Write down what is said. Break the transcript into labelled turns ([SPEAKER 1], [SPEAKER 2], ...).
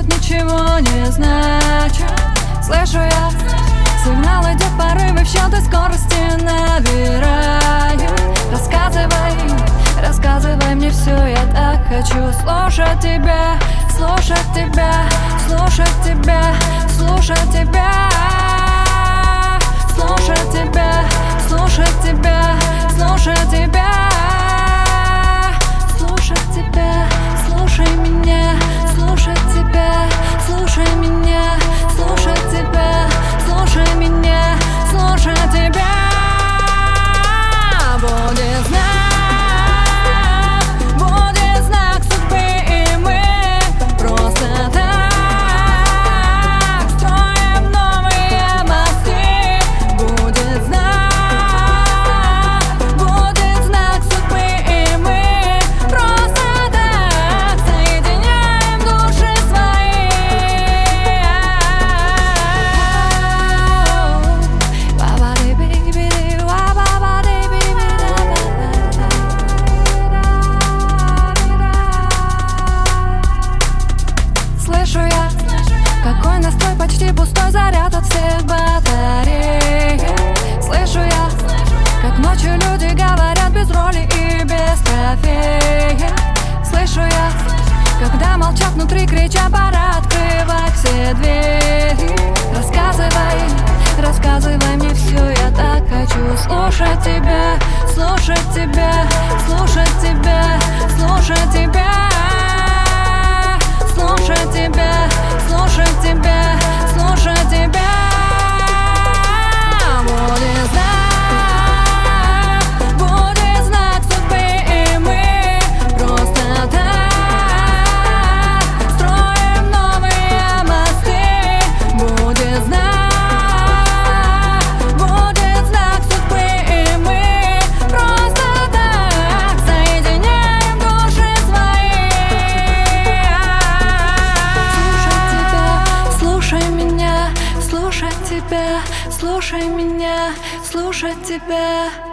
[SPEAKER 1] будет, ничего не значит. Слышу я сигнал, идет порывы, в счет и скорости набираю. Рассказывай мне все, я так хочу слушать тебя, слушать тебя, слушать тебя, слушать тебя, слушать тебя, слушать тебя, слушать тебя, слушать тебя, слушай меня, слушать тебя, слушай меня, слушать тебя, слушай меня, слушать тебя. Будет знак судьбы, и мы просто так строим новые мосты. Будет знак судьбы, и мы просто так соединяем души свои. Слышу я, какой настрой, почти пустой заряд от всех батарей. Слышу я, как ночью люди говорят без роли и без трофея. Слышу я, когда молчат внутри, крича, пора открывать все двери. Рассказывай мне все, я так хочу слушать тебя, слушать тебя, слушать тебя, слушать тебя, слушать тебя, слушать тебя, слушать тебя. Будет знак судьбы, и мы просто так строим новые мосты. Будет знак судьбы, и мы просто так соединяем души свои. Слушай меня, слушать тебя, слушай меня, слушать тебя.